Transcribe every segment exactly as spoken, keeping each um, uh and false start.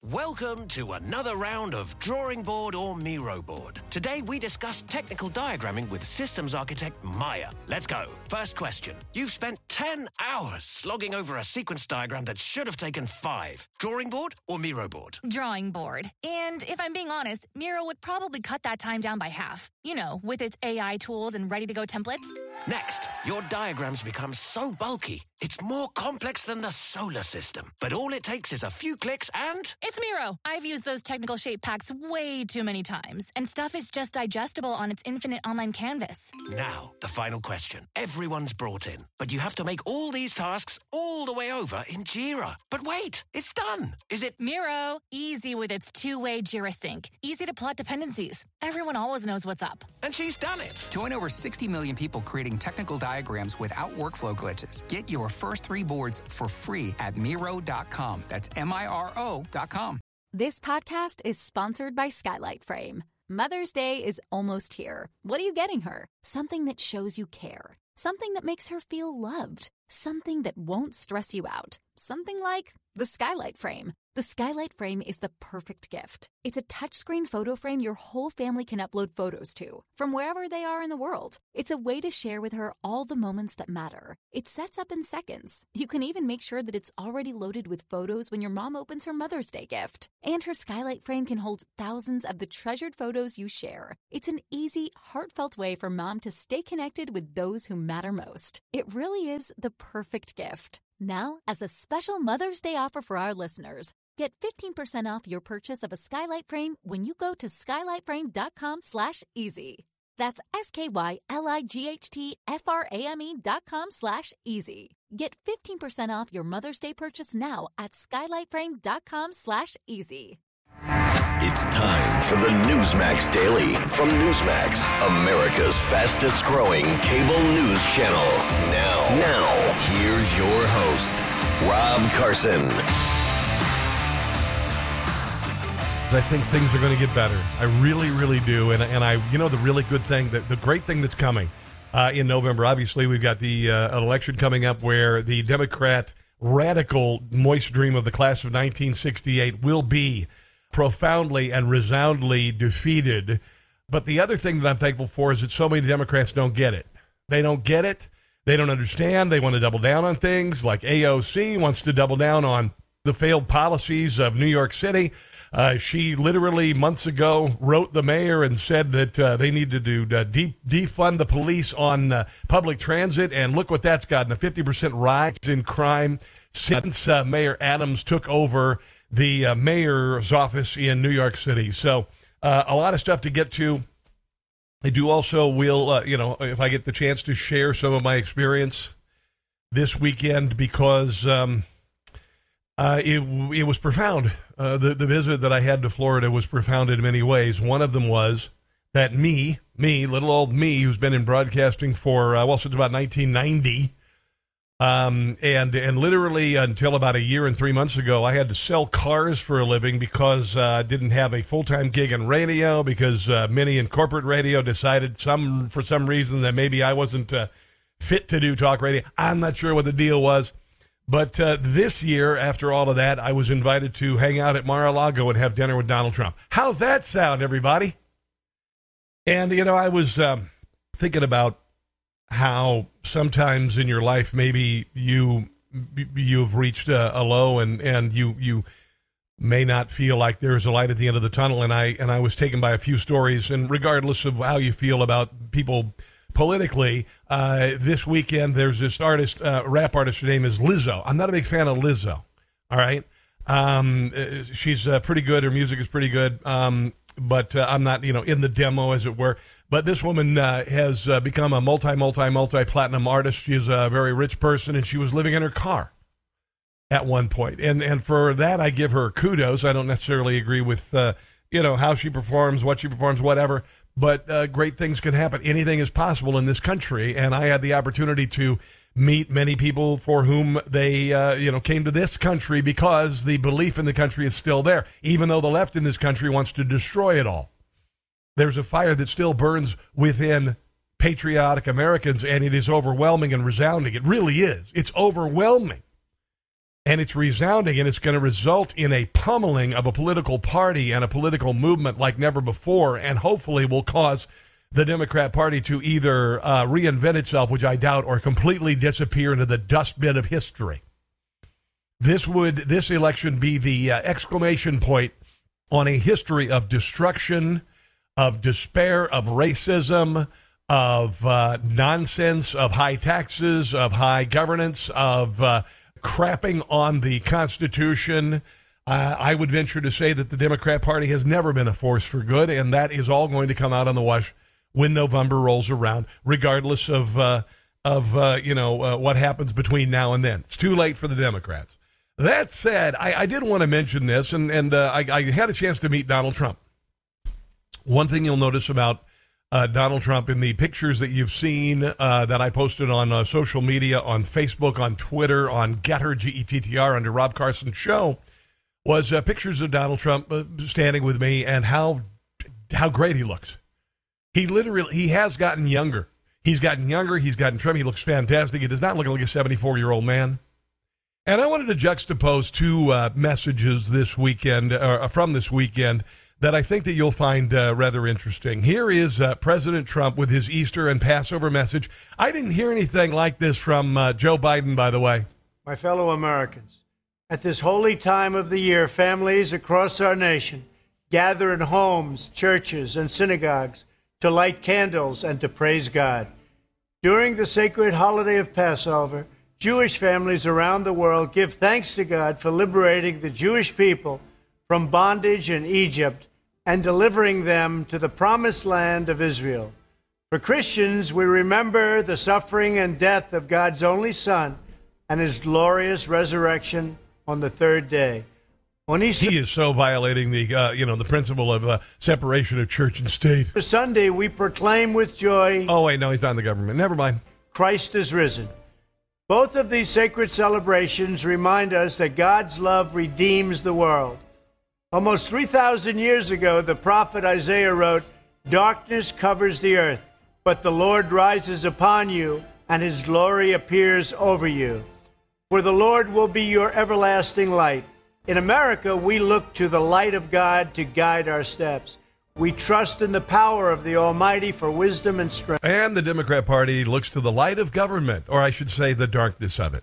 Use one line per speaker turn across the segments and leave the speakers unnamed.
Welcome to another round of Drawing Board or Miro Board. Today we discuss technical diagramming with systems architect Maya. Let's go. First question. You've spent ten hours slogging over a sequence diagram that should have taken five. Drawing Board or Miro Board?
Drawing Board. And if I'm being honest, Miro would probably cut that time down by half. You know, with its A I tools and ready-to-go templates.
Next, your diagrams become so bulky, it's more complex than the solar system. But all it takes is a few clicks and...
It's Miro. I've used those technical shape packs way too many times, and stuff is just digestible on its infinite online canvas.
Now, the final question. Everyone's brought in, but you have to make all these tasks all the way over in Jira. But wait, it's done. Is it...
Miro. Easy with its two-way Jira sync. Easy to plot dependencies. Everyone always knows what's up.
And she's done it.
Join over sixty million people creating technical diagrams without workflow glitches. Get your first three boards for free at Miro dot com. That's M I R O dot com.
This podcast is sponsored by Skylight Frame. Mother's Day is almost here. What are you getting her? Something that shows you care. Something that makes her feel loved. Something that won't stress you out. Something like the Skylight Frame. The Skylight Frame is the perfect gift. It's a touchscreen photo frame your whole family can upload photos to, from wherever they are in the world. It's a way to share with her all the moments that matter. It sets up in seconds. You can even make sure that it's already loaded with photos when your mom opens her Mother's Day gift. And her Skylight Frame can hold thousands of the treasured photos you share. It's an easy, heartfelt way for mom to stay connected with those who matter most. It really is the perfect gift. Now, as a special Mother's Day offer for our listeners, get fifteen percent off your purchase of a Skylight Frame when you go to skylight frame dot com slash easy. That's S-K-Y-L-I-G-H-T-F-R-A-M-E dot com slash easy. Get fifteen percent off your Mother's Day purchase now at skylight frame dot com slash easy.
It's time for the Newsmax Daily from Newsmax, America's fastest growing cable news channel. Now, now, here's your host, Rob Carson.
I think things are going to get better. I really, really do. And, and I, you know, the really good thing, the, the great thing that's coming uh, in November, obviously, we've got the uh, election coming up where the Democrat radical moist dream of the class of nineteen sixty-eight will be profoundly and resoundingly defeated. But the other thing that I'm thankful for is that so many Democrats don't get it. They don't get it. They don't understand. They want to double down on things like A O C wants to double down on the failed policies of New York City. Uh, she literally months ago wrote the mayor and said that uh, they needed to uh, de- defund the police on uh, public transit. And look what that's gotten, a fifty percent rise in crime since uh, Mayor Adams took over the uh, mayor's office in New York City. So uh, a lot of stuff to get to. I do also will, uh, you know, if I get the chance to share some of my experience this weekend because um, uh, it it was profound. Uh, the, the visit that I had to Florida was profound in many ways. One of them was that me, me, little old me, who's been in broadcasting for, uh, well, since about nineteen ninety, um, and and literally until about a year and three months ago, I had to sell cars for a living because uh, I didn't have a full-time gig in radio, because uh, many in corporate radio decided some for some reason that maybe I wasn't uh, fit to do talk radio. I'm not sure what the deal was. But uh, this year, after all of that, I was invited to hang out at Mar-a-Lago and have dinner with Donald Trump. How's that sound, everybody? And, you know, I was um, thinking about how sometimes in your life maybe you, you've reached a, a low and, and you you may not feel like there's a light at the end of the tunnel. And I, and I was taken by a few stories. And regardless of how you feel about people politically, uh, this weekend there's this artist, uh, rap artist, her name is Lizzo. I'm not a big fan of Lizzo, all right? Um, she's uh, pretty good. Her music is pretty good, um, but uh, I'm not, you know, in the demo, as it were. But this woman uh, has uh, become a multi, multi, multi-platinum artist. She's a very rich person, and she was living in her car at one point. And, and for that, I give her kudos. I don't necessarily agree with, uh, you know, how she performs, what she performs, whatever. But uh, great things can happen. Anything is possible in this country, and I had the opportunity to meet many people for whom they, uh, you know, came to this country because the belief in the country is still there, even though the left in this country wants to destroy it all. There's a fire that still burns within patriotic Americans, and it is overwhelming and resounding. It really is. It's overwhelming. And it's resounding, and it's going to result in a pummeling of a political party and a political movement like never before, and hopefully will cause the Democrat Party to either uh, reinvent itself, which I doubt, or completely disappear into the dustbin of history. This would, this election be the uh, exclamation point on a history of destruction, of despair, of racism, of uh, nonsense, of high taxes, of high governance, of uh, crapping on the Constitution. Uh, I would venture to say that the Democrat Party has never been a force for good, and that is all going to come out on the wash when November rolls around, regardless of uh, of uh, you know uh, what happens between now and then. It's too late for the Democrats. That said, I, I did want to mention this, and and uh, I, I had a chance to meet Donald Trump. One thing you'll notice about Uh, Donald Trump in the pictures that you've seen uh, that I posted on uh, social media, on Facebook, on Twitter, on Getter, G E T T R, under Rob Carson's show, was uh, pictures of Donald Trump uh, standing with me and how how great he looks. He literally, he has gotten younger. He's gotten younger. He's gotten trim. He looks fantastic. He does not look like a seventy-four-year-old man. And I wanted to juxtapose two uh, messages this weekend, uh, from this weekend, that I think that you'll find uh, rather interesting. Here is uh, President Trump with his Easter and Passover message. I didn't hear anything like this from uh, Joe Biden, by the way.
My fellow Americans, at this holy time of the year, families across our nation gather in homes, churches, and synagogues to light candles and to praise God. During the sacred holiday of Passover, Jewish families around the world give thanks to God for liberating the Jewish people from bondage in Egypt and delivering them to the promised land of Israel. For Christians, we remember the suffering and death of God's only Son and his glorious resurrection on the third day. On Easter,
he is so violating the, uh, you know, the principle of uh, separation of church and state.
For Sunday, we proclaim with joy.
Oh, wait, no, he's not in the government. Never mind.
Christ is risen. Both of these sacred celebrations remind us that God's love redeems the world. Almost three thousand years ago, the prophet Isaiah wrote, "Darkness covers the earth, but the Lord rises upon you, and his glory appears over you. For the Lord will be your everlasting light." In America, we look to the light of God to guide our steps. We trust in the power of the Almighty for wisdom and strength.
And the Democrat Party looks to the light of government, or I should say the darkness of it.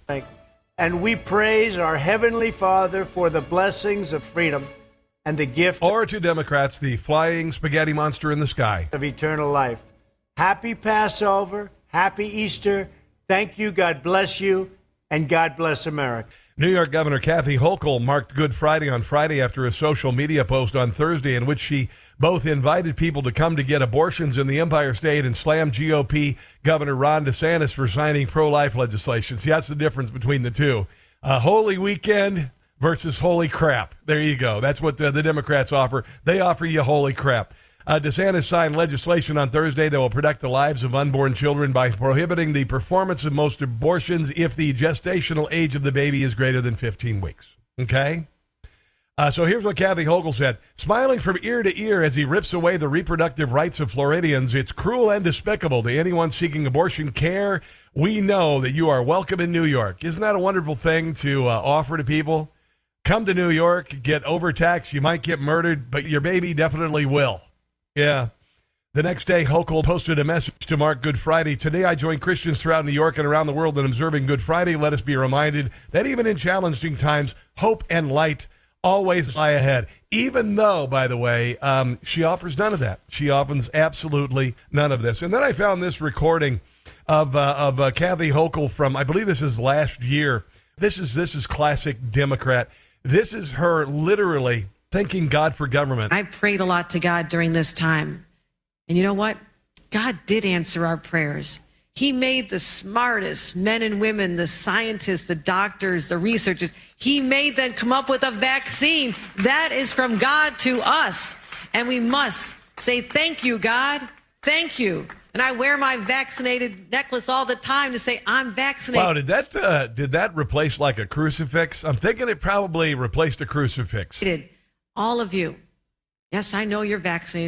And we praise our Heavenly Father for the blessings of freedom and the gift,
or to Democrats, the flying spaghetti monster in the sky,
of eternal life. Happy Passover, happy Easter. Thank you, God bless you, and God bless America.
New York Governor Kathy Hochul marked Good Friday on Friday after a social media post on Thursday in which she both invited people to come to get abortions in the Empire State and slammed G O P Governor Ron DeSantis for signing pro-life legislation. See, that's the difference between the two. Uh, Holy Weekend versus holy crap. There you go. That's what the, the Democrats offer. They offer you holy crap. Uh, DeSantis signed legislation on Thursday that will protect the lives of unborn children by prohibiting the performance of most abortions if the gestational age of the baby is greater than fifteen weeks. Okay? Uh, so here's what Kathy Hochul said. Smiling from ear to ear as he rips away the reproductive rights of Floridians, it's cruel and despicable to anyone seeking abortion care. We know that you are welcome in New York. Isn't that a wonderful thing to uh, offer to people? Come to New York, get overtaxed, you might get murdered, but your baby definitely will. Yeah. The next day, Hochul posted a message to mark Good Friday. Today, I join Christians throughout New York and around the world in observing Good Friday. Let us be reminded that even in challenging times, hope and light always lie ahead. Even though, by the way, um, she offers none of that. She offers absolutely none of this. And then I found this recording of uh, of uh, Kathy Hochul from, I believe this is last year. This is this is classic Democrat. This is her literally thanking God for government.
I prayed a lot to God during this time. And you know what? God did answer our prayers. He made the smartest men and women, the scientists, the doctors, the researchers. He made them come up with a vaccine. That is from God to us. And we must say, thank you, God. Thank you. And I wear my vaccinated necklace all the time to say, I'm vaccinated.
Wow, did that uh, did that replace like a crucifix? I'm thinking it probably replaced a crucifix.
All of you. Yes, I know you're vaccinated.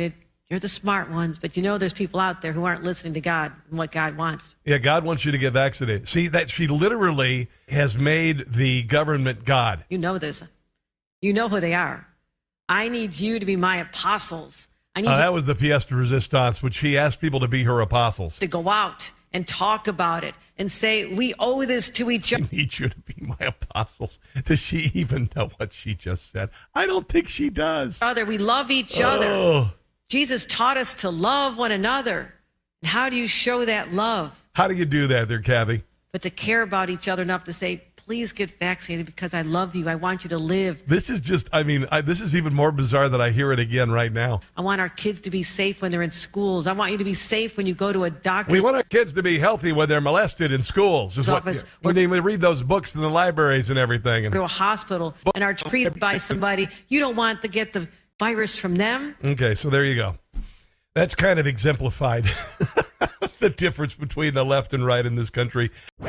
You're the smart ones, but you know there's people out there who aren't listening to God and what God wants.
Yeah, God wants you to get vaccinated. See, that she literally has made the government God.
You know this. You know who they are. I need you to be my apostles. I need
Uh,
you
that was the pièce de résistance, which she asked people to be her apostles.
to go out and talk about it and say, we owe this to each other.
I need you to be my apostles. Does she even know what she just said? I don't think she does.
We love each other.
Oh.
Jesus taught us to love one another. And how do you show that love?
How do you do that there, Kathy?
But to care about each other enough to say, please get vaccinated because I love you. I want you to live.
This is just, I mean, I, this is even more bizarre that I hear it again right now.
I want our kids to be safe when they're in schools. I want you to be safe when you go to a doctor.
We want our kids to be healthy when they're molested in schools. Is what,
Office,
when they read those books in the libraries and everything. And,
to a hospital and are treated by somebody. You don't want to get the virus from them.
okay, so there you go. That's kind of exemplified the difference between the left and right in this country.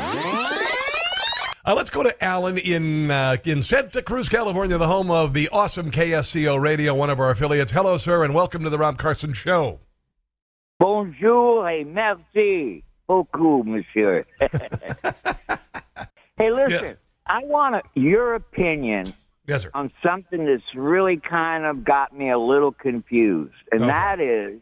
Uh, let's go to Alan in uh, in Santa Cruz, California, the home of the awesome K S C O Radio, one of our affiliates. Hello, sir, and welcome to the Rob Carson Show.
Bonjour et merci beaucoup, monsieur. Hey, listen,
Yes.
I want a, your opinion
Yes, sir.
on something that's really kind of got me a little confused, and
Okay.
that is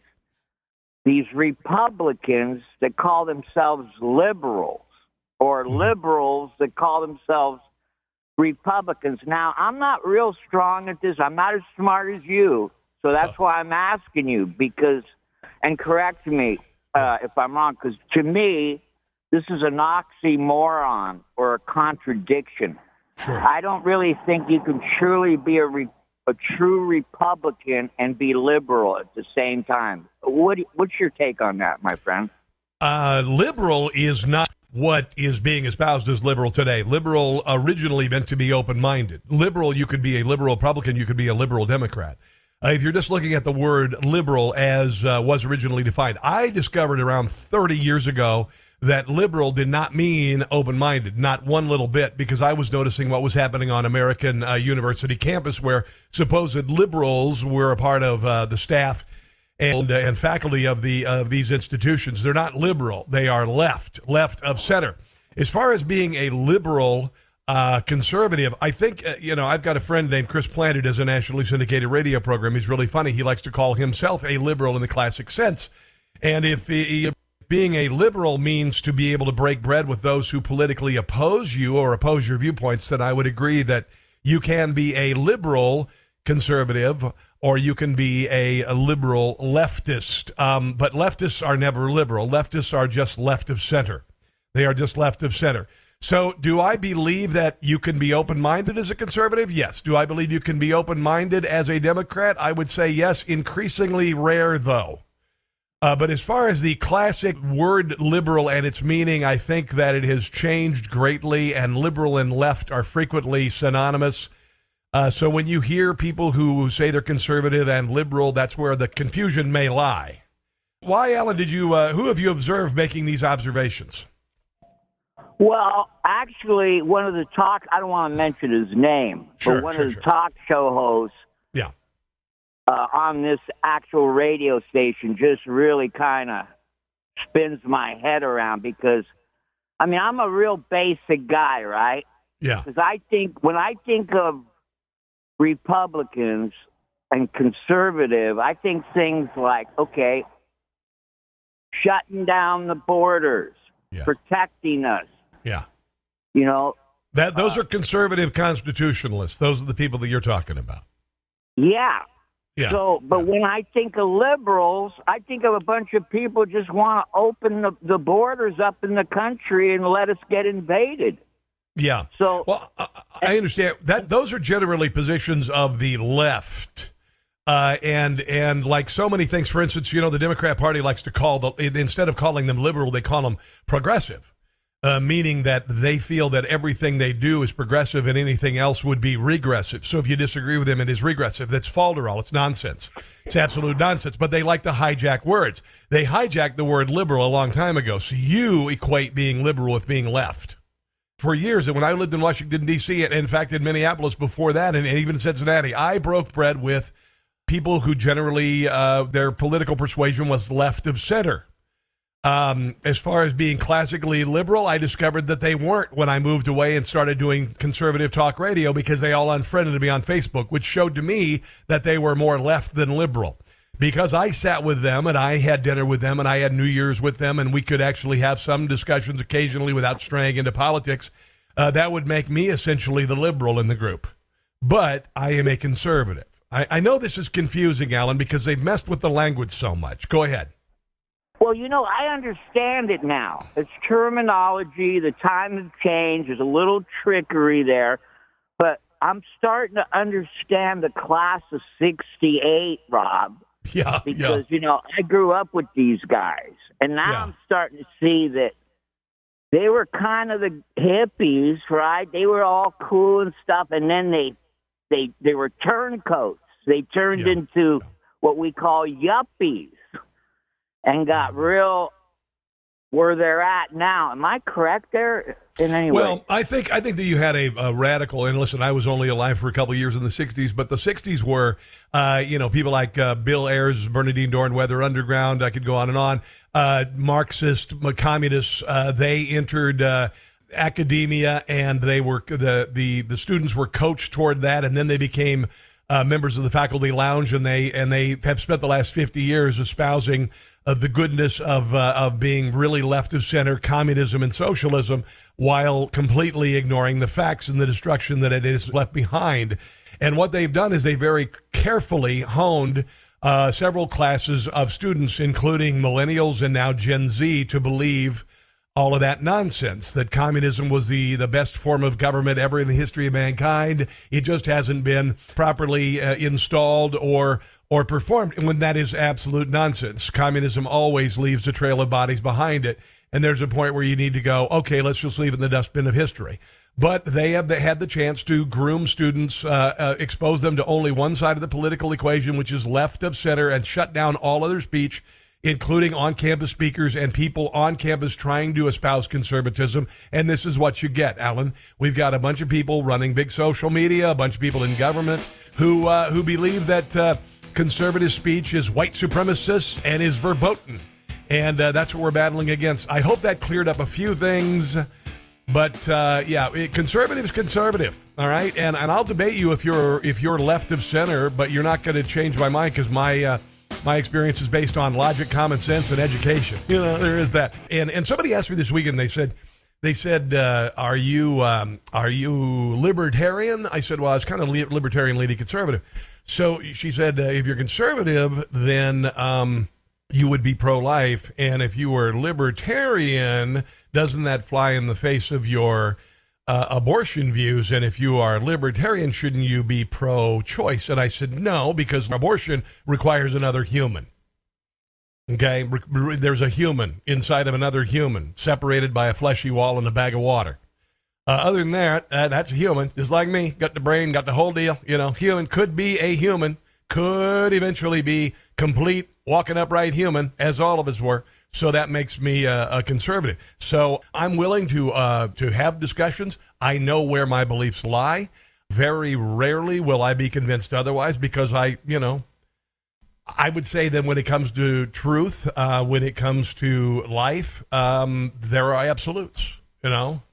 these Republicans that call themselves liberals, or
Mm-hmm.
liberals that call themselves Republicans. Now, I'm not real strong at this. I'm not as smart as you, so that's why I'm asking you, because, and correct me uh, if I'm wrong, because to me, this is an oxymoron or a contradiction.
Sure.
I don't really think you can truly be a, re- a true Republican and be liberal at the same time. What, what's your take on that, my friend?
Uh, liberal is not what is being espoused as liberal today. Liberal originally meant to be open-minded. Liberal, you could be a liberal Republican, you could be a liberal Democrat. Uh, if you're just looking at the word liberal as uh, was originally defined, I discovered around thirty years ago that liberal did not mean open-minded, not one little bit, because I was noticing what was happening on American uh, University campus where supposed liberals were a part of uh, the staff and uh, and faculty of the of these institutions. They're not liberal. They are left, left of center. As far as being a liberal uh, conservative, I think, uh, you know, I've got a friend named Chris Plant who does a nationally syndicated radio program. He's really funny. He likes to call himself a liberal in the classic sense. And if he, being a liberal means to be able to break bread with those who politically oppose you or oppose your viewpoints, then I would agree that you can be a liberal conservative or you can be a, a liberal leftist. Um, but leftists are never liberal. Leftists are just left of center. They are just left of center. So do I believe that you can be open-minded as a conservative? Yes. Do I believe you can be open-minded as a Democrat? I would say yes. Increasingly rare, though. Uh, but as far as the classic word liberal and its meaning, I think that it has changed greatly, and liberal and left are frequently synonymous. Uh, so when you hear people who say they're conservative and liberal, that's where the confusion may lie. Why, Alan, did you? Uh, who have you observed making these observations?
Well, actually, one of the talk, I don't want to mention his name,
Sure,
but one
sure,
of the
sure.
talk show hosts
Yeah.
uh, on this actual radio station just really kind of spins my head around because, I mean, I'm a real basic guy, right?
Yeah.
Because I think, when I think of Republicans and conservative, I think things like, okay, shutting down the borders,
Yeah.
protecting us,
Yeah.
you know.
That those are conservative constitutionalists. Those are the people that you're talking about.
Yeah.
Yeah.
So, but
yeah.
when I think of liberals, I think of a bunch of people just want to open the, the borders up in the country and let us get invaded.
Yeah.
So,
well, I, I understand that those are generally positions of the left. Uh, and and like so many things, for instance, you know, the Democrat Party likes to call the, instead of calling them liberal, they call them progressive, uh, meaning that they feel that everything they do is progressive and anything else would be regressive. So if you disagree with them, it is regressive. That's falderall. It's nonsense. It's absolute nonsense. But they like to hijack words. They hijacked the word liberal a long time ago. So you equate being liberal with being left. For years, and when I lived in Washington, D C, and in fact in Minneapolis before that, and, and even in Cincinnati, I broke bread with people who generally uh, their political persuasion was left of center. Um, as far as being classically liberal, I discovered that they weren't when I moved away and started doing conservative talk radio, because they all unfriended me on Facebook, which showed to me that they were more left than liberal. Because I sat with them and I had dinner with them and I had New Year's with them, and we could actually have some discussions occasionally without straying into politics, uh, that would make me essentially the liberal in the group. But I am a conservative. I, I know this is confusing, Alan, because they've messed with the language so much. Go ahead.
Well, you know, I understand it now. It's terminology. The times have changed. There's a little trickery there. But I'm starting to understand the class of sixty-eight, Rob.
Yeah,
Because,
yeah.
you know, I grew up with these guys. And now
Yeah.
I'm starting to see that they were kind of the hippies, right? They were all cool and stuff. And then they, they, they were turncoats. They turned
Yeah.
into what we call yuppies. And got real where they're at now. Am I correct there in any way?
Well, I think I think that you had a, a radical, and listen, I was only alive for a couple of years in the sixties, but the sixties were, uh, you know, people like uh, Bill Ayers, Bernadine Dohrn, Weather Underground, I could go on and on, uh, Marxist, communists, uh, they entered uh, academia, and they were, the, the, the students were coached toward that, and then they became uh, members of the faculty lounge, and they, and they have spent the last fifty years espousing of the goodness of uh, of being really left of center, communism and socialism, while completely ignoring the facts and the destruction that it is left behind. And what they've done is they very carefully honed uh, several classes of students, including millennials and now Gen Z, to believe all of that nonsense, that communism was the, the best form of government ever in the history of mankind. It just hasn't been properly uh, installed or or performed, when that is absolute nonsense. Communism always leaves a trail of bodies behind it, and there's a point where you need to go, okay, let's just leave it in the dustbin of history. But they have they had the chance to groom students, uh, uh, expose them to only one side of the political equation, which is left of center, and shut down all other speech, including on-campus speakers and people on campus trying to espouse conservatism. And this is what you get, Alan. We've got a bunch of people running big social media, a bunch of people in government who uh, who believe that uh, conservative speech is white supremacist and is verboten. And uh, that's what we're battling against. I hope that cleared up a few things. But, uh, yeah, it, conservative's conservative, all right? And and I'll debate you if you're if you're left of center, but you're not going to change my mind, because my uh, my experience is based on logic, common sense, and education. You know, there is that. And and somebody asked me this weekend, they said, They said, uh, "Are you um, are you libertarian?" I said, "Well, I was kind of libertarian, leaning conservative." So she said, uh, "If you're conservative, then um, you would be pro-life, and if you were libertarian, doesn't that fly in the face of your uh, abortion views? And if you are libertarian, shouldn't you be pro-choice?" And I said, "No, because abortion requires another human." Okay, there's a human inside of another human, separated by a fleshy wall and a bag of water. Uh, other than that, uh, that's a human, just like me. Got the brain, got the whole deal. You know, human could be a human, could eventually be complete, walking upright human, as all of us were. So that makes me uh, a conservative. So I'm willing to uh, to have discussions. I know where my beliefs lie. Very rarely will I be convinced otherwise, because I, you know, I would say that when it comes to truth, uh, when it comes to life, um, there are absolutes, you know?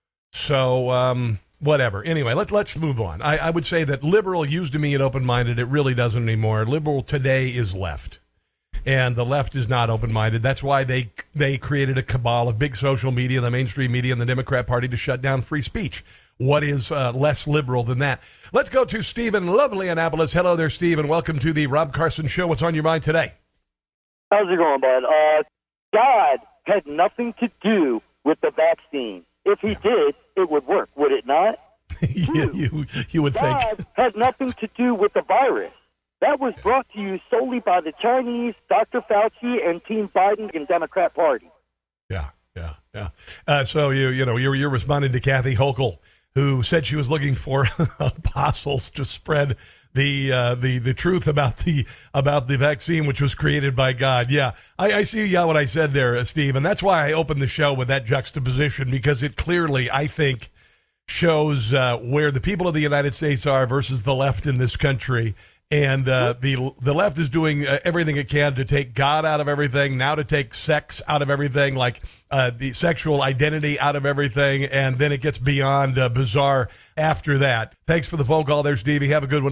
So, um, whatever. Anyway, let, let's move on. I, I would say that liberal used to mean open-minded. It really doesn't anymore. Liberal today is left, and the left is not open-minded. That's why they they created a cabal of big social media, the mainstream media, and the Democrat Party to shut down free speech. What is uh, less liberal than that? Let's go to Stephen, lovely Annapolis. Hello there, Stephen. Welcome to the Rob Carson Show. What's on your mind today?
How's it going, bud? Uh, God had nothing to do with the vaccine. If he did, it would work, would it not?
you, you, you would
God
think.
God had nothing to do with the virus. That was brought to you solely by the Chinese, Doctor Fauci, and Team Biden and Democrat Party.
Yeah, yeah, yeah. Uh, so you, you know, you're you're responding to Kathy Hochul, who said she was looking for apostles to spread the uh, the the truth about the about the vaccine, which was created by God. Yeah, I, I see. Yeah, what I said there, uh, Steve, and that's why I opened the show with that juxtaposition, because it clearly, I think, shows uh, where the people of the United States are versus the left in this country. And uh, the the left is doing uh, everything it can to take God out of everything, now to take sex out of everything, like uh, the sexual identity out of everything, and then it gets beyond uh, bizarre after that. Thanks for the phone call there, Stevie. Have a good one.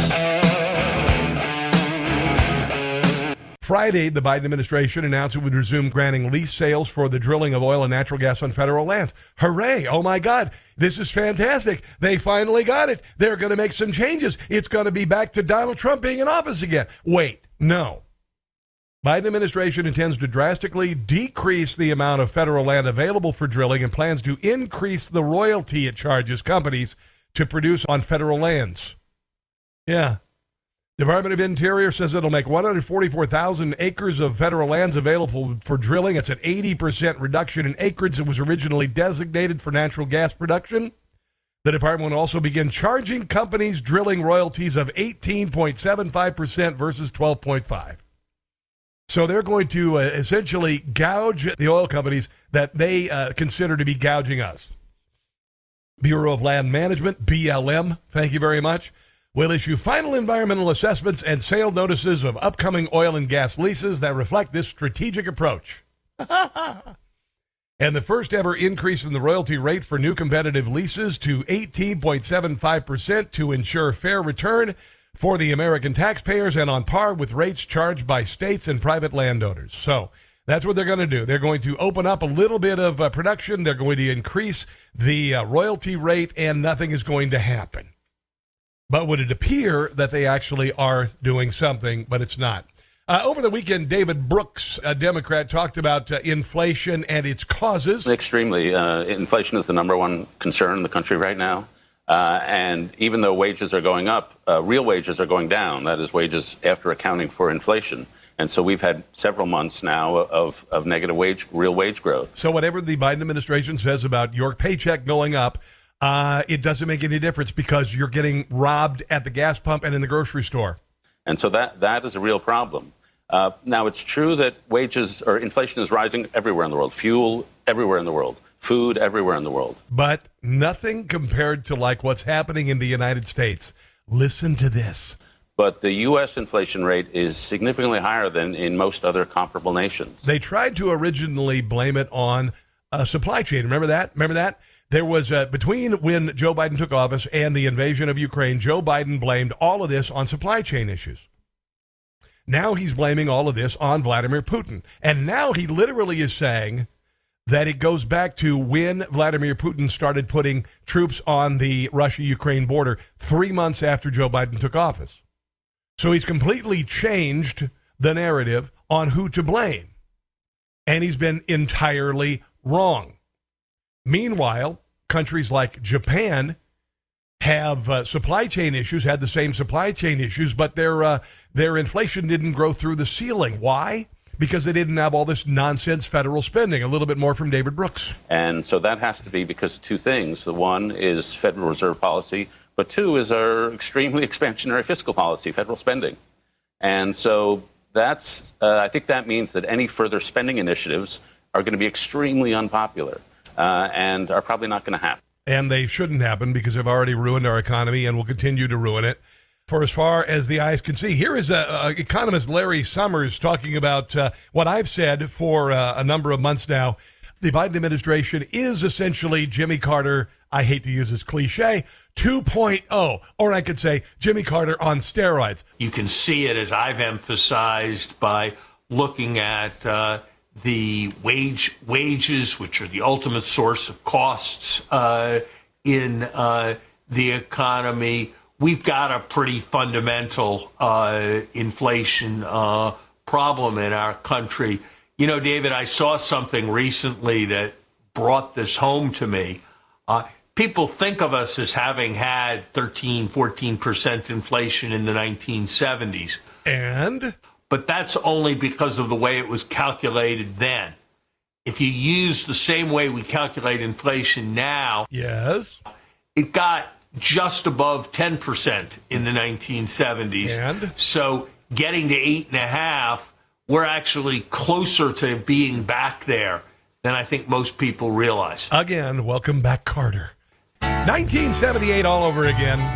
Friday, the Biden administration announced it would resume granting lease sales for the drilling of oil and natural gas on federal lands. Hooray! Oh, my God. This is fantastic. They finally got it. They're going to make some changes. It's going to be back to Donald Trump being in office again. Wait, no. Biden administration intends to drastically decrease the amount of federal land available for drilling and plans to increase the royalty it charges companies to produce on federal lands. Yeah. Department of Interior says it'll make one hundred forty-four thousand acres of federal lands available for drilling. It's an eighty percent reduction in acreage that was originally designated for natural gas production. The department will also begin charging companies drilling royalties of eighteen point seven five percent versus twelve point five percent. So they're going to uh, essentially gouge the oil companies that they uh, consider to be gouging us. Bureau of Land Management, B L M, thank you very much, will issue final environmental assessments and sale notices of upcoming oil and gas leases that reflect this strategic approach. And the first ever increase in the royalty rate for new competitive leases to eighteen point seven five percent to ensure fair return for the American taxpayers and on par with rates charged by states and private landowners. So that's what they're going to do. They're going to open up a little bit of uh, production. They're going to increase the uh, royalty rate, and nothing is going to happen. But would it appear that they actually are doing something, but it's not. Uh, over the weekend, David Brooks, a Democrat, talked about uh, inflation and its causes.
Extremely. Uh, inflation is the number one concern in the country right now. Uh, and even though wages are going up, uh, real wages are going down. That is, wages after accounting for inflation. And so we've had several months now of, of negative wage, real wage growth.
So whatever the Biden administration says about your paycheck going up, Uh, it doesn't make any difference because you're getting robbed at the gas pump and in the grocery store.
And so that that is a real problem. Uh, now, it's true that wages or inflation is rising everywhere in the world. Fuel everywhere in the world. Food everywhere in the world.
But nothing compared to like what's happening in the United States. Listen to this.
But the U S inflation rate is significantly higher than in most other comparable nations.
They tried to originally blame it on a supply chain. Remember that? Remember that? There was, uh, between when Joe Biden took office and the invasion of Ukraine, Joe Biden blamed all of this on supply chain issues. Now he's blaming all of this on Vladimir Putin. And now he literally is saying that it goes back to when Vladimir Putin started putting troops on the Russia-Ukraine border three months after Joe Biden took office. So he's completely changed the narrative on who to blame. And he's been entirely wrong. Meanwhile, countries like Japan have uh, supply chain issues, had the same supply chain issues, but their uh, their inflation didn't grow through the ceiling. Why? Because they didn't have all this nonsense federal spending. A little bit more from David Brooks.
And so that has to be because of two things. The one is Federal Reserve policy, but two is our extremely expansionary fiscal policy, federal spending. And so that's, uh, I think that means that any further spending initiatives are going to be extremely unpopular. Uh, and are probably not going to happen.
And they shouldn't happen because they've already ruined our economy and will continue to ruin it for as far as the eyes can see. Here is a, a economist Larry Summers talking about uh, what I've said for uh, a number of months now. The Biden administration is essentially Jimmy Carter, I hate to use this cliche, two point oh, or I could say Jimmy Carter on steroids.
You can see it, as I've emphasized, by looking at uh, the wage wages, which are the ultimate source of costs uh, in uh, the economy. We've got a pretty fundamental uh, inflation uh, problem in our country. You know, David, I saw something recently that brought this home to me. Uh, people think of us as having had thirteen, fourteen percent inflation in the nineteen seventies.
And?
But that's only because of the way it was calculated then. If you use the same way we calculate inflation now,
yes,
it got just above ten percent in the nineteen seventies.
And?
So getting to eight and a half, we're actually closer to being back there than I think most people realize.
Again, welcome back, Carter. nineteen seventy-eight all over again.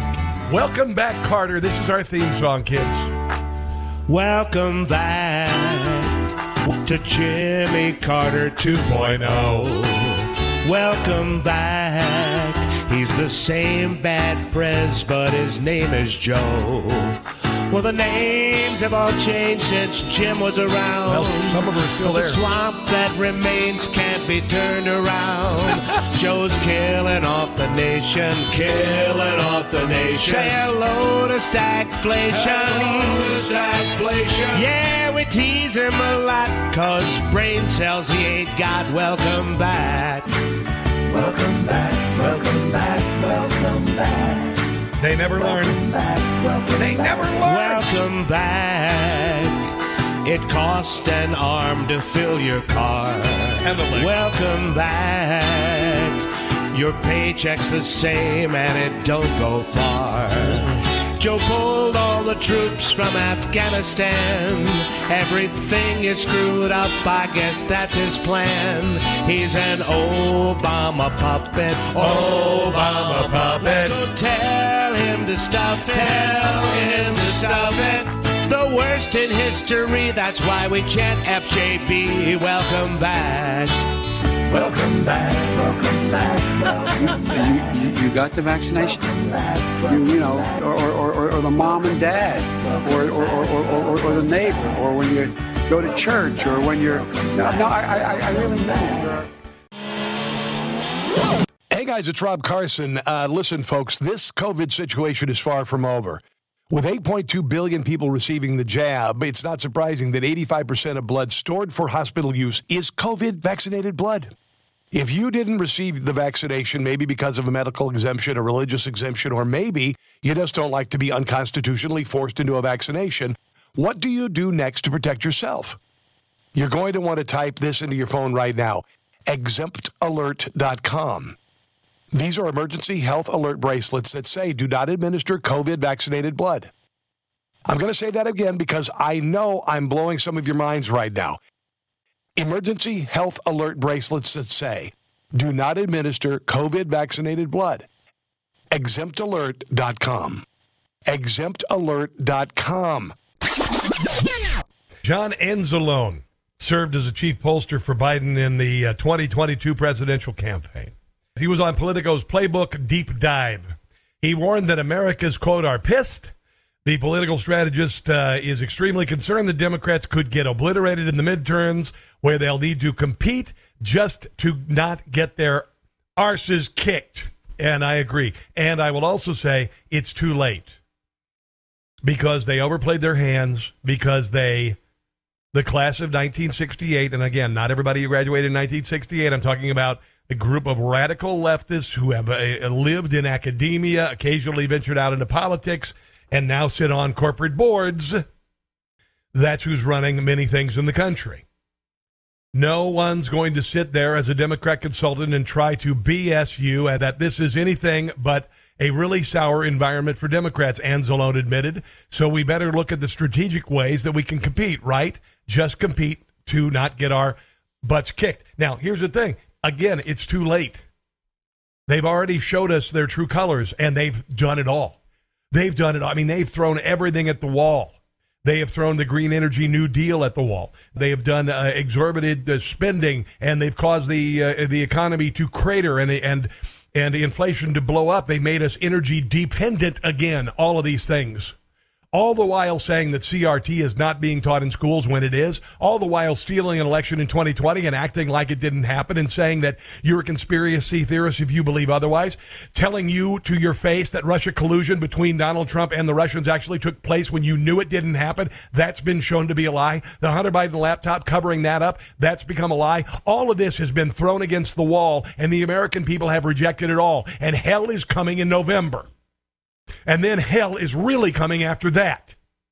Welcome back, Carter. This is our theme song, kids.
Welcome back to Jimmy Carter two point oh. Welcome back. He's the same bad prez, but his name is Joe. Well, the names have all changed since Jim was around.
Well, some of them are still
the
there.
The swamp that remains can't be turned around. Joe's killing off the nation, killing off the nation. Say hello to stagflation. Hello to stagflation. Yeah, we tease him a lot, cause brain cells he ain't got. Welcome back. Welcome back, welcome back, welcome back.
They never learn. They never learn.
Welcome back. It cost an arm to fill your car.
And the leg.
Welcome back. Your paycheck's the same and it don't go far. Joe pulled all the troops from Afghanistan. Everything is screwed up, I guess that's his plan. He's an Obama puppet.
Obama puppet.
Let's go tell him to stuff it. Tell him to stuff it. The worst in history, that's why we chant F J B. Welcome back. Welcome back, welcome back, welcome back.
You, you, you got the vaccination? You, you know, or, or, or, or the mom and dad, or, or, or, or, or, or the neighbor, or when you go to church, or when you're... No, no I, I, I really mean it.
Hey guys, it's Rob Carson. Uh, listen, folks, this COVID situation is far from over. With eight point two billion people receiving the jab, it's not surprising that eighty-five percent of blood stored for hospital use is COVID-vaccinated blood. If you didn't receive the vaccination, maybe because of a medical exemption, a religious exemption, or maybe you just don't like to be unconstitutionally forced into a vaccination, what do you do next to protect yourself? You're going to want to type this into your phone right now, exempt alert dot com. These are emergency health alert bracelets that say, do not administer COVID-vaccinated blood. I'm going to say that again because I know I'm blowing some of your minds right now. Emergency health alert bracelets that say, do not administer COVID-vaccinated blood. exempt alert dot com. exempt alert dot com. John Anzalone served as a chief pollster for Biden in the uh, twenty twenty-two presidential campaign. He was on Politico's Playbook Deep Dive. He warned that Americans, quote, are pissed. The political strategist uh, is extremely concerned that Democrats could get obliterated in the midterms where they'll need to compete just to not get their arses kicked. And I agree. And I will also say it's too late because they overplayed their hands, because they, the class of nineteen sixty-eight, and again, not everybody who graduated in nineteen sixty-eight, I'm talking about a group of radical leftists who have uh, lived in academia, occasionally ventured out into politics, and now sit on corporate boards. That's who's running many things in the country. No one's going to sit there as a Democrat consultant and try to B S you and that this is anything but a really sour environment for Democrats, Anzalone admitted. So we better look at the strategic ways that we can compete, right? Just compete to not get our butts kicked. Now, here's the thing. Again, it's too late. They've already showed us their true colors, and they've done it all. They've done it all. I mean, they've thrown everything at the wall. They have thrown the Green Energy New Deal at the wall. They have done uh, exorbitant uh, spending, and they've caused the uh, the economy to crater and and and inflation to blow up. They made us energy dependent again. All of these things. All the while saying that C R T is not being taught in schools when it is, all the while stealing an election in twenty twenty and acting like it didn't happen and saying that you're a conspiracy theorist if you believe otherwise, telling you to your face that Russia collusion between Donald Trump and the Russians actually took place when you knew it didn't happen. That's been shown to be a lie. The Hunter Biden laptop covering that up, that's become a lie. All of this has been thrown against the wall, and the American people have rejected it all. And hell is coming in November. And then hell is really coming after that.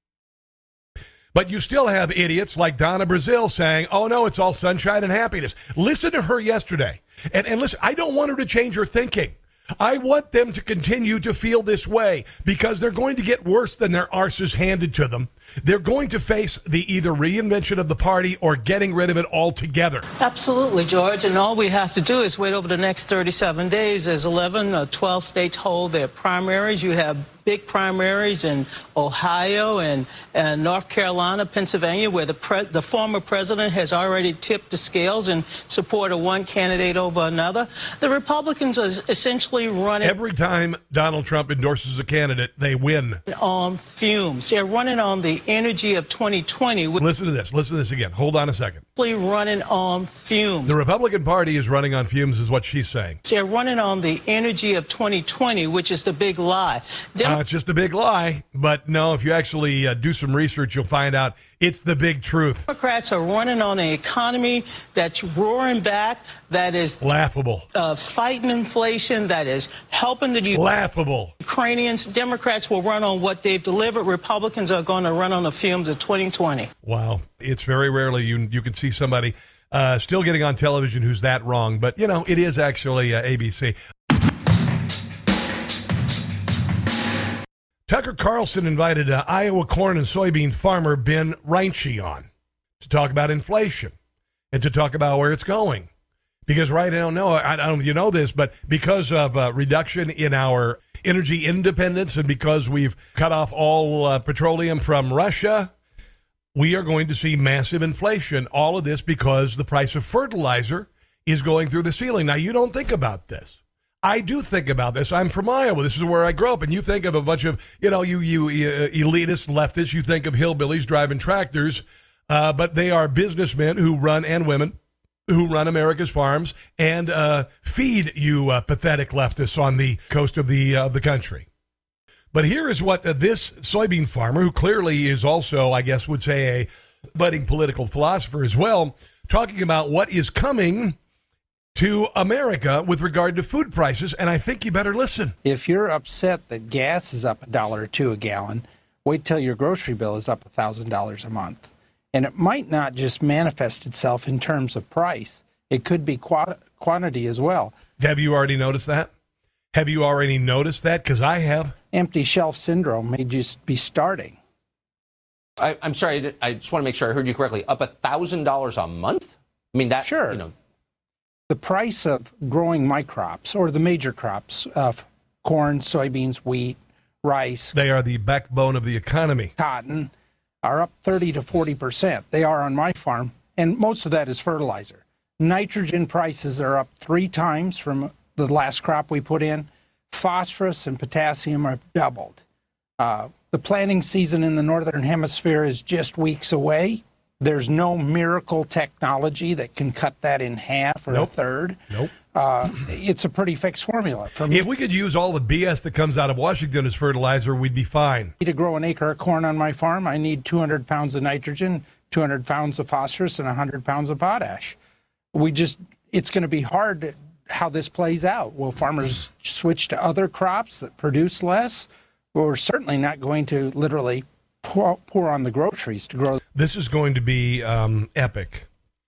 But you still have idiots like Donna Brazile saying, oh, no, it's all sunshine and happiness. Listen to her yesterday. And, and listen, I don't want her to change her thinking. I want them to continue to feel this way because they're going to get worse than their arses handed to them. They're going to face the either reinvention of the party or getting rid of it altogether.
Absolutely, George. And all we have to do is wait over the next thirty-seven days as eleven, uh, twelve states hold their primaries. You have big primaries in Ohio and, and North Carolina, Pennsylvania, where the, pre- the former president has already tipped the scales in support of one candidate over another. The Republicans are essentially running...
Every time Donald Trump endorses a candidate, they win.
...on fumes. They're running on the energy of twenty twenty.
Listen to this. Listen to this again. Hold on a second.
...running on fumes.
The Republican Party is running on fumes is what she's saying.
They're running on the energy of twenty twenty, which is the big lie.
Dem- uh, it's just a big lie. But no, if you actually uh, do some research, you'll find out it's the big truth.
Democrats are running on an economy that's roaring back, that is
laughable,
uh, fighting inflation, that is helping the
laughable
Ukrainians. Democrats will run on what they've delivered. Republicans are going to run on the fumes of twenty twenty.
Wow. It's very rarely you, you can see somebody uh, still getting on television who's that wrong. But, you know, it is actually uh, A B C. Tucker Carlson invited uh, Iowa corn and soybean farmer Ben Reinke on to talk about inflation and to talk about where it's going. Because right now, no, I, I don't know if you know this, but because of uh, reduction in our energy independence and because we've cut off all uh, petroleum from Russia, we are going to see massive inflation. All of this because the price of fertilizer is going through the ceiling. Now, you don't think about this. I do think about this. I'm from Iowa. This is where I grew up. And you think of a bunch of, you know, you you uh, elitist leftists. You think of hillbillies driving tractors. Uh, but they are businessmen who run, and women, who run America's farms and uh, feed you uh, pathetic leftists on the coast of the, uh, the country. But here is what uh, this soybean farmer, who clearly is also, I guess, would say a budding political philosopher as well, talking about what is coming to America with regard to food prices, and I think you better listen.
If you're upset that gas is up a dollar or two a gallon, wait till your grocery bill is up one thousand dollars a month. And it might not just manifest itself in terms of price. It could be qu- quantity as well.
Have you already noticed that? Have you already noticed that? Because I have.
Empty shelf syndrome may just be starting.
I, I'm sorry, I just want to make sure I heard you correctly. Up one thousand dollars a month? I mean, that,
sure.
You know.
The price of growing my crops, or the major crops of corn, soybeans, wheat, rice.
They are the backbone of the economy.
Cotton are up thirty to forty percent. They are on my farm, and most of that is fertilizer. Nitrogen prices are up three times from the last crop we put in. Phosphorus and potassium have doubled. Uh, the planting season in the Northern Hemisphere is just weeks away. There's no miracle technology that can cut that in half or
nope.
a third.
Nope.
Uh, it's a pretty fixed formula. From
if we could use all the B S that comes out of Washington as fertilizer, we'd be fine.
To grow an acre of corn on my farm, I need two hundred pounds of nitrogen, two hundred pounds of phosphorus, and one hundred pounds of potash. We just, it's going to be hard to, how this plays out. Will farmers switch to other crops that produce less? We're certainly not going to literally pour, pour on the groceries to grow.
This is going to be um, epic.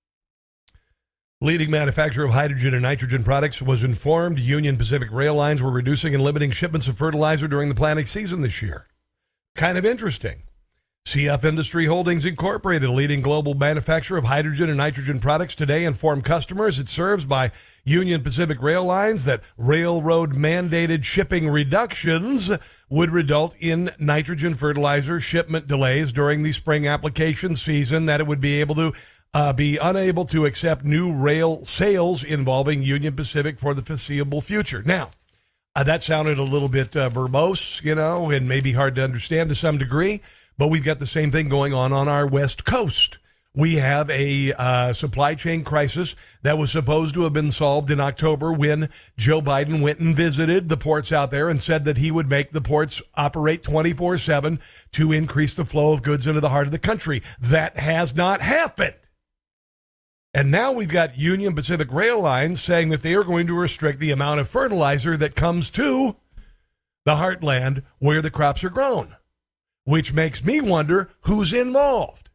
Leading manufacturer of hydrogen and nitrogen products was informed Union Pacific Rail Lines were reducing and limiting shipments of fertilizer during the planting season this year. Kind of interesting. C F Industry Holdings Incorporated, a leading global manufacturer of hydrogen and nitrogen products, today informed customers it serves by Union Pacific Rail Lines that railroad mandated shipping reductions would result in nitrogen fertilizer shipment delays during the spring application season, that it would be able to uh, be unable to accept new rail sales involving Union Pacific for the foreseeable future. Now, uh, that sounded a little bit uh, verbose, you know, and maybe hard to understand to some degree. But we've got the same thing going on on our West Coast. We have a uh, supply chain crisis that was supposed to have been solved in October when Joe Biden went and visited the ports out there and said that he would make the ports operate twenty-four seven to increase the flow of goods into the heart of the country. That has not happened. And now we've got Union Pacific Rail Lines saying that they are going to restrict the amount of fertilizer that comes to the heartland where the crops are grown. Which makes me wonder who's involved.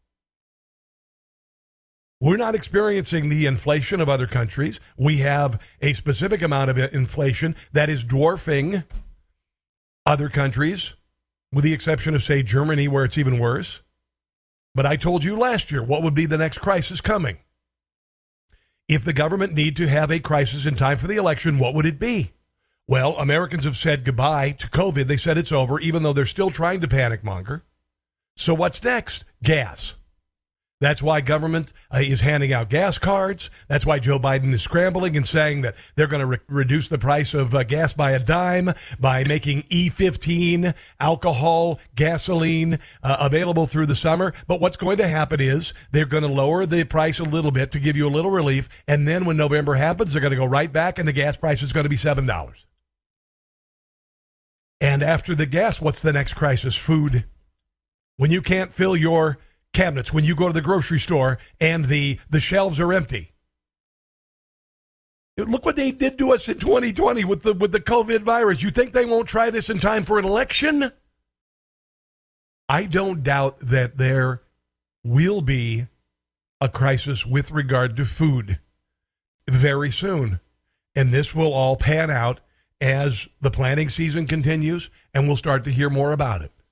We're not experiencing the inflation of other countries. We have a specific amount of inflation that is dwarfing other countries, with the exception of, say, Germany, where it's even worse. But I told you last year what would be the next crisis coming. If the government need to have a crisis in time for the election, what would it be? Well, Americans have said goodbye to COVID. They said it's over, even though they're still trying to panic monger. So what's next? Gas. That's why government uh, is handing out gas cards. That's why Joe Biden is scrambling and saying that they're going to re- reduce the price of uh, gas by a dime by making E fifteen alcohol, gasoline uh, available through the summer. But what's going to happen is they're going to lower the price a little bit to give you a little relief. And then when November happens, they're going to go right back and the gas price is going to be seven dollars. And after the gas, what's the next crisis? Food. When you can't fill your cabinets, when you go to the grocery store and the, the shelves are empty. Look what they did to us in twenty twenty with the with the COVID virus. You think they won't try this in time for an election? I don't doubt that there will be a crisis with regard to food very soon. And this will all pan out as the planting season continues, and we'll start to hear more about it.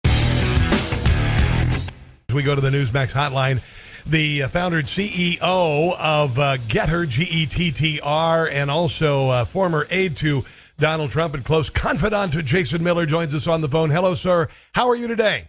We go to the Newsmax hotline. The uh, founder and C E O of uh, Gettr, G E T T R, and also uh, former aide to Donald Trump and close confidant to Jason Miller joins us on the phone. Hello, sir. How are you today?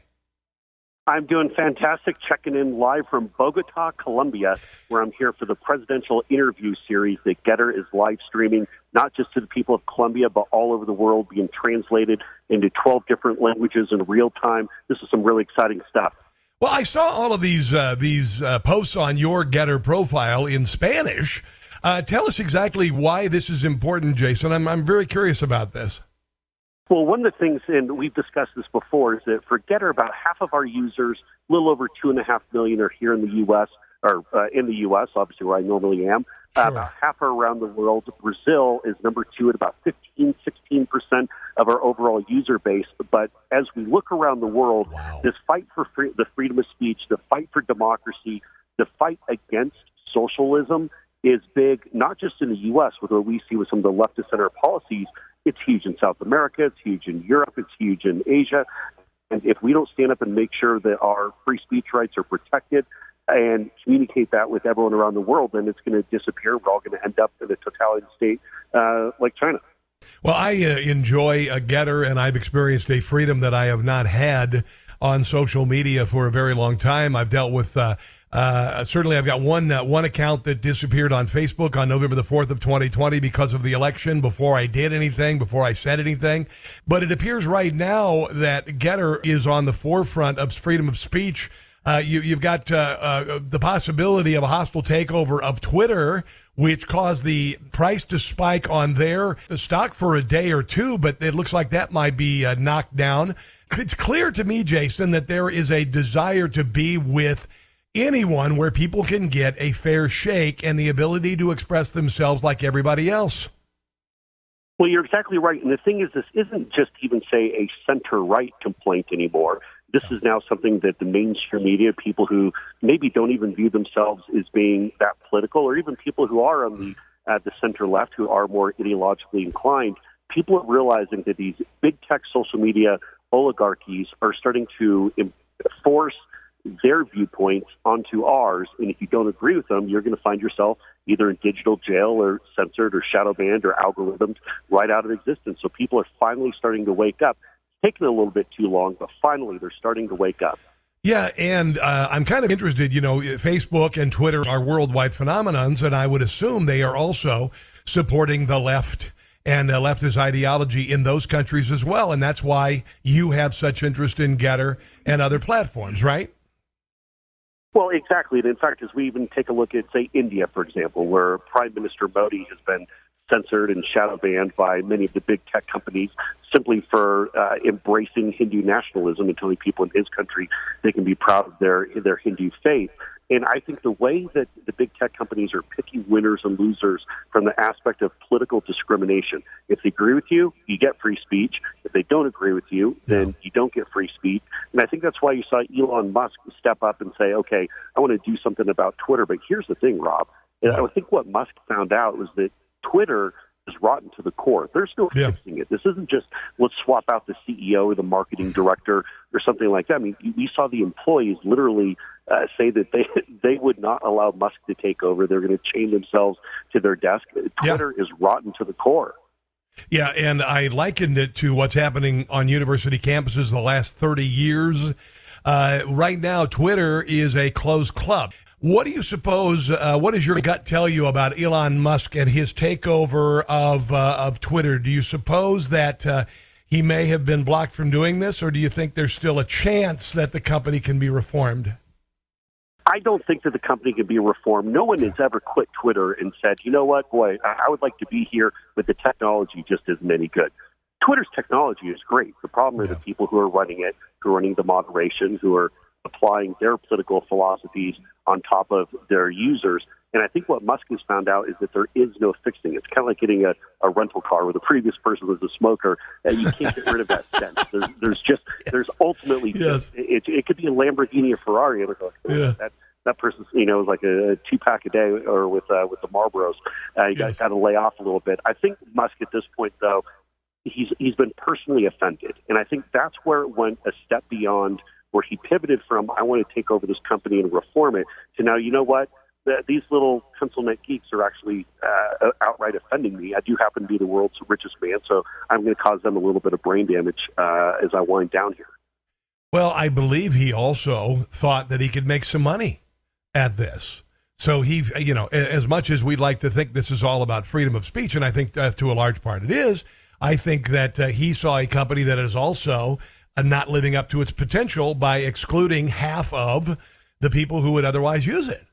I'm doing fantastic, checking in live from Bogota, Colombia, where I'm here for the presidential interview series that Gettr is live streaming, not just to the people of Colombia, but all over the world, being translated into twelve different languages in real time. This is some really exciting stuff.
Well, I saw all of these uh, these uh, posts on your Gettr profile in Spanish. Uh, tell us exactly why this is important, Jason. I'm I'm very curious about this.
Well, one of the things, and we've discussed this before, is that for Gettr, about half of our users, a little over two and a half million, are here in the U S or uh, in the U S, obviously where I normally am.
Sure.
Uh, about half are around the world. Brazil is number two at about fifteen, sixteen percent of our overall user base. But as we look around the world, wow. this fight for free, the freedom of speech, the fight for democracy, the fight against socialism is big, not just in the U S, with what we see with some of the left of center policies. It's huge in South America. It's huge in Europe. It's huge in Asia. And if we don't stand up and make sure that our free speech rights are protected and communicate that with everyone around the world, then it's going to disappear. We're all going to end up in a totalitarian state uh, like China.
Well, I uh, enjoy a Gettr, and I've experienced a freedom that I have not had on social media for a very long time. I've dealt with, uh, uh, certainly I've got one uh, one account that disappeared on Facebook on November the fourth of twenty twenty because of the election, before I did anything, before I said anything. But it appears right now that Gettr is on the forefront of freedom of speech. Uh, you, you've got uh, uh, the possibility of a hostile takeover of Twitter, which caused the price to spike on their stock for a day or two, but it looks like that might be uh, knocked down. It's clear to me, Jason, that there is a desire to be with anyone where people can get a fair shake and the ability to express themselves like everybody else.
Well, you're exactly right. And the thing is, this isn't just even, say, a center-right complaint anymore. This is now something that the mainstream media, people who maybe don't even view themselves as being that political, or even people who are on the uh, the center-left, who are more ideologically inclined, people are realizing that these big tech social media oligarchies are starting to force their viewpoints onto ours. And if you don't agree with them, you're going to find yourself either in digital jail or censored or shadow banned or algorithms right out of existence. So people are finally starting to wake up. It's taken a little bit too long, but finally they're starting to wake up.
Yeah, and uh, I'm kind of interested, you know, Facebook and Twitter are worldwide phenomenons, and I would assume they are also supporting the left and uh, leftist ideology in those countries as well. And that's why you have such interest in Gettr and other platforms, right?
Well, exactly. And in fact, as we even take a look at, say, India, for example, where Prime Minister Modi has been censored and shadow banned by many of the big tech companies simply for uh, embracing Hindu nationalism and telling people in his country they can be proud of their their Hindu faith. And I think the way that the big tech companies are picking winners and losers from the aspect of political discrimination. If they agree with you, you get free speech. If they don't agree with you, then you don't get free speech. And I think that's why you saw Elon Musk step up and say, okay, I want to do something about Twitter. But here's the thing, Rob. I think what Musk found out was that Twitter is rotten to the core. There's no yeah. fixing it. This isn't just let's swap out the C E O or the marketing director or something like that. I mean, we saw the employees literally uh, say that they they would not allow Musk to take over. They're going to chain themselves to their desk. Twitter yeah. is rotten to the core.
Yeah, and I likened it to what's happening on university campuses the last thirty years. Uh, right now, Twitter is a closed club. What do you suppose, uh, what does your gut tell you about Elon Musk and his takeover of uh, of Twitter? Do you suppose that uh, he may have been blocked from doing this, or do you think there's still a chance that the company can be reformed?
I don't think that the company can be reformed. No one has ever quit Twitter and said, you know what, boy, I would like to be here, but the technology just isn't any good. Twitter's technology is great. The problem are the people who are running it, who are running the moderation, who are applying their political philosophies on top of their users. And I think what Musk has found out is that there is no fixing it. It's kind of like getting a, a rental car where the previous person was a smoker, and you can't get rid of that scent. There's, there's just, yes. there's ultimately,
yes.
it, it could be a Lamborghini or Ferrari, and like, oh,
yeah.
that, that person's, you know, like a, a two-pack a day, or with uh, with the Marlboros. Uh, you yes. got to lay off a little bit. I think Musk at this point, though, he's he's been personally offended. And I think that's where it went a step beyond where he pivoted from, I want to take over this company and reform it, to now, you know what? The, these little pencil neck geeks are actually uh, outright offending me. I do happen to be the world's richest man, so I'm going to cause them a little bit of brain damage uh, as I wind down here.
Well, I believe he also thought that he could make some money at this. So he, you know, as much as we'd like to think this is all about freedom of speech, and I think uh, to a large part it is, I think that uh, he saw a company that is also uh, not living up to its potential by excluding half of the people who would otherwise use it.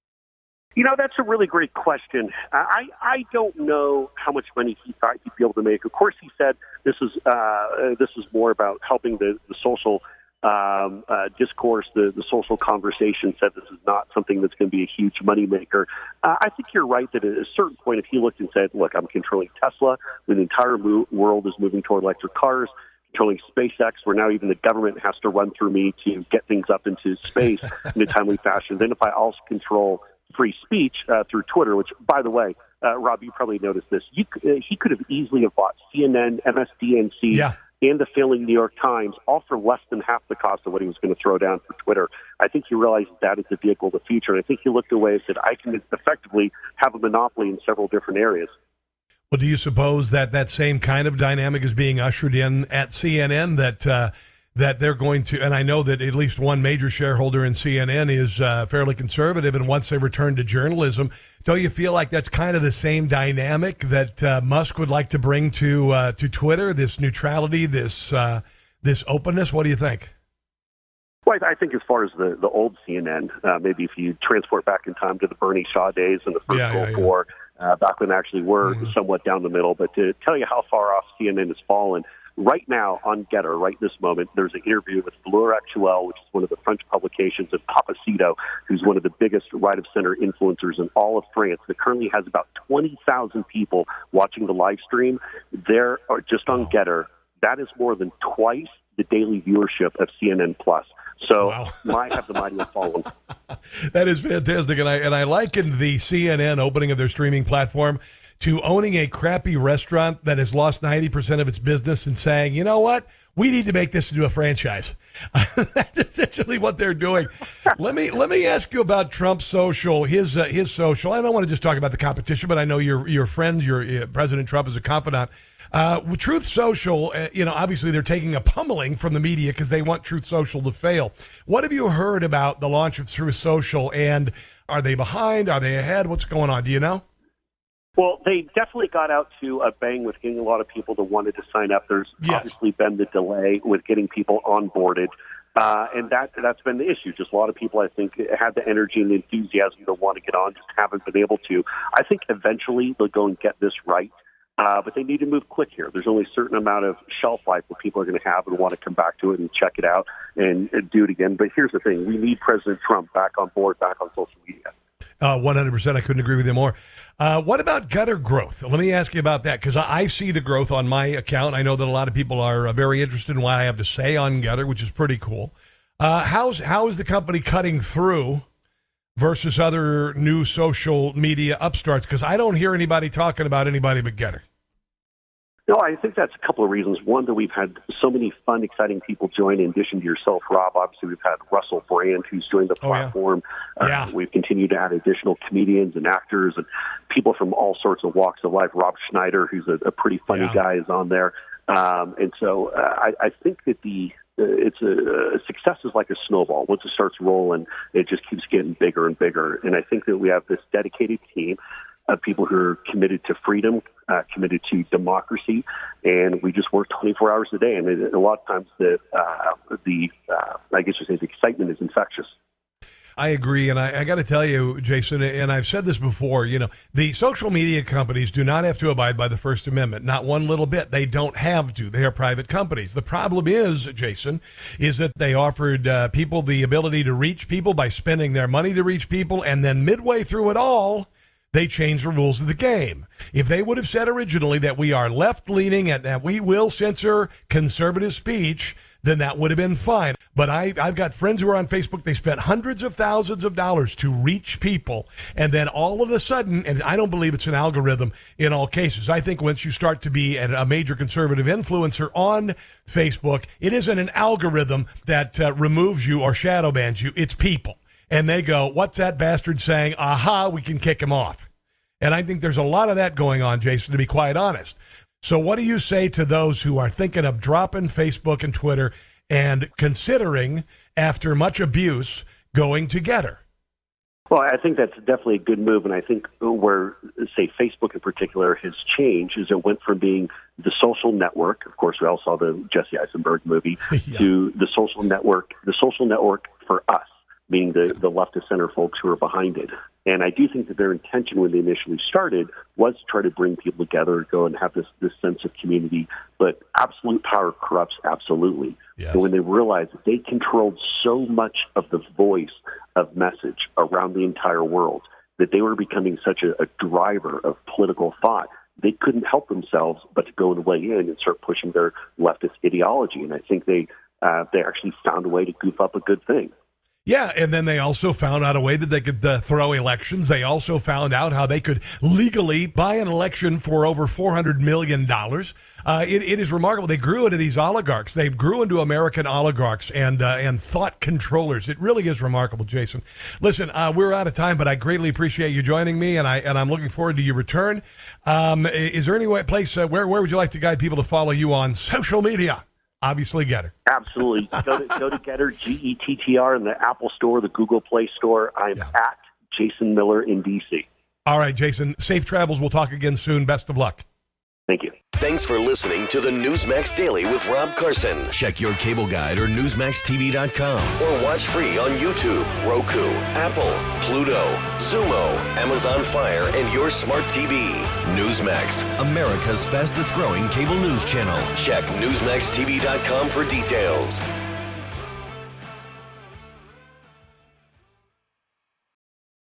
You know, that's a really great question. I, I don't know how much money he thought he'd be able to make. Of course, he said this is uh, this is more about helping the, the social um, uh, discourse, the, the social conversation. Said this is not something that's going to be a huge moneymaker. Uh, I think you're right that at a certain point, if he looked and said, look, I'm controlling Tesla, when the entire mo- world is moving toward electric cars, controlling SpaceX, where now even the government has to run through me to get things up into space in a timely fashion. Then if I also control free speech uh, through Twitter, which, by the way, uh, Rob, you probably noticed this. You, uh, he could have easily have bought C N N, M S D N C,
yeah.
and the failing New York Times, all for less than half the cost of what he was going to throw down for Twitter. I think he realized that is the vehicle of the future, and I think he looked away and said, I can effectively have a monopoly in several different areas.
Well, do you suppose that that same kind of dynamic is being ushered in at C N N, that uh, that they're going to, and I know that at least one major shareholder in C N N is uh, fairly conservative, and once they return to journalism, don't you feel like that's kind of the same dynamic that uh, Musk would like to bring to uh, to Twitter, this neutrality, this uh, this openness? What do you think?
Well, I think as far as the, the old C N N, uh, maybe if you transport back in time to the Bernie Shaw days and the first
yeah,
Gulf
yeah,
War, uh, back when they actually were
mm-hmm.
somewhat down the middle, but to tell you how far off C N N has fallen, right now on Getter, right this moment, there's an interview with Valeur Actuel, which is one of the French publications, of Papacito, who's one of the biggest right-of-center influencers in all of France, that currently has about twenty thousand people watching the live stream. There are just on Getter. That is more than twice the daily viewership of C N N Plus. So,
wow.
my have the mighty have fallen.
That is fantastic, and I and I likened the C N N opening of their streaming platform to owning a crappy restaurant that has lost ninety percent of its business and saying, you know what, we need to make this into a franchise. That's essentially what they're doing. Let me let me ask you about Trump Social, his uh, his social. I don't want to just talk about the competition, but I know your your friends, your uh, President Trump is a confidant. Uh, Truth Social, uh, you know, obviously they're taking a pummeling from the media because they want Truth Social to fail. What have you heard about the launch of Truth Social, and are they behind? Are they ahead? What's going on? Do you know?
Well, they definitely got out to a bang with getting a lot of people that wanted to sign up. There's
yes.
obviously been the delay with getting people onboarded, uh, and that that's been the issue. Just a lot of people, I think, had the energy and the enthusiasm to want to get on, just haven't been able to. I think eventually they'll go and get this right. Uh, but they need to move quick here. There's only a certain amount of shelf life that people are going to have and want to come back to it and check it out and, and do it again. But here's the thing. We need President Trump back on board, back on social media.
Uh, one hundred percent. I couldn't agree with you more. Uh, what about Getter growth? Let me ask you about that, because I, I see the growth on my account. I know that a lot of people are uh, very interested in what I have to say on Getter, which is pretty cool. Uh, how's how is the company cutting through versus other new social media upstarts? Because I don't hear anybody talking about anybody but Getter.
No, I think that's a couple of reasons. One, that we've had so many fun, exciting people join in addition to yourself, Rob. Obviously, we've had Russell Brand, who's joined the platform.
Oh, yeah.
Uh, we've continued to add additional comedians and actors and people from all sorts of walks of life. Rob Schneider, who's a, a pretty funny
Yeah.
guy, is on there. Um, and so uh, I, I think that the uh, it's a, uh, success is like a snowball. Once it starts rolling, it just keeps getting bigger and bigger. And I think that we have this dedicated team of people who are committed to freedom, uh, committed to democracy, and we just work twenty-four hours a day. And it, a lot of times, the uh, the uh, I guess you say the excitement is infectious.
I agree, and I, I got to tell you, Jason, and I've said this before, you know, the social media companies do not have to abide by the First Amendment, not one little bit. They don't have to. They are private companies. The problem is, Jason, is that they offered uh, people the ability to reach people by spending their money to reach people, and then midway through it all, they changed the rules of the game. If they would have said originally that we are left-leaning and that we will censor conservative speech, then that would have been fine. But I, I've got friends who are on Facebook. They spent hundreds of thousands of dollars to reach people. And then all of a sudden, and I don't believe it's an algorithm in all cases. I think once you start to be a major conservative influencer on Facebook, it isn't an algorithm that uh, removes you or shadow bans you. It's people. And they go, what's that bastard saying? Aha, we can kick him off. And I think there's a lot of that going on, Jason, to be quite honest. So what do you say to those who are thinking of dropping Facebook and Twitter and considering, after much abuse, going to Getter?
Well, I think that's definitely a good move, and I think where, say, Facebook in particular has changed is it went from being the social network, of course we all saw the Jesse Eisenberg movie, yeah. to the social network, the social network for us, meaning the, the left of center folks who are behind it. And I do think that their intention when they initially started was to try to bring people together, go and have this, this sense of community. But absolute power corrupts absolutely.
Yes.
And when they realized that they controlled so much of the voice of message around the entire world, that they were becoming such a, a driver of political thought, they couldn't help themselves but to go and weigh in and start pushing their leftist ideology. And I think they uh, they actually found a way to goof up a good thing.
Yeah, and then they also found out a way that they could uh, throw elections. They also found out how they could legally buy an election for over four hundred million dollars. Uh, it, it is remarkable. They grew into these oligarchs. They grew into American oligarchs and uh, and thought controllers. It really is remarkable, Jason. Listen, uh, we're out of time, but I greatly appreciate you joining me, and, I, and I'm looking forward to your return. Um, is there any way, place, uh, where, where would you like to guide people to follow you on social media? Obviously, Getter.
Absolutely. Go to, go to Getter, G E T T R, in the Apple Store, the Google Play Store. I'm yeah. at Jason Miller in D C.
All right, Jason. Safe travels. We'll talk again soon. Best of luck.
Thank you.
Thanks for listening to the Newsmax Daily with Rob Carson. Check your cable guide or Newsmax T V dot com or watch free on YouTube, Roku, Apple, Pluto, Zumo, Amazon Fire, and your smart T V. Newsmax, America's fastest growing cable news channel. Check Newsmax T V dot com for details.